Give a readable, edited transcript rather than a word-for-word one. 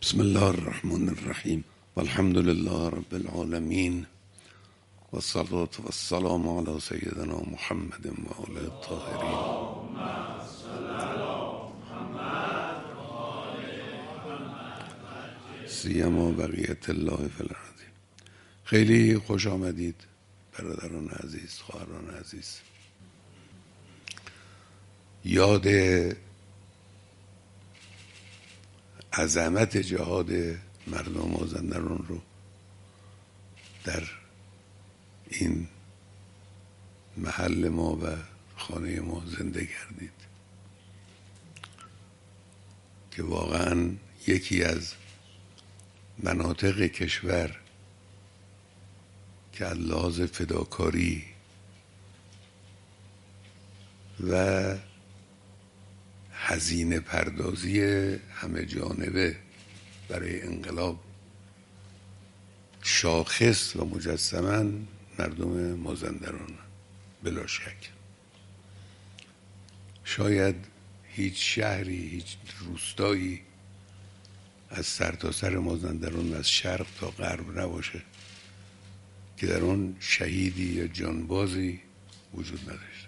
بسم الله الرحمن الرحیم والحمد لله رب العالمین والصلاة والسلام علی سیدنا محمد و آله الطاهرین. سیما بقیت الله فی الارض. خیلی خوش آمدید برادران عزیز، خواهران عزیز. یاد عظمت جهاد مردم مازندران رو در این محل ما و خانه ما زنده کردید که واقعا یکی از مناطق کشور که از لحاظ فداکاری و هزینه پردازی همه جانبه برای انقلاب شاخص و مجسما مردم مازندران بلا شک. شاید هیچ شهری، هیچ روستایی از سرتاسر مازندران، از شرق تا غرب نباشه که در آن شهیدی یا جانبازی وجود نداشته.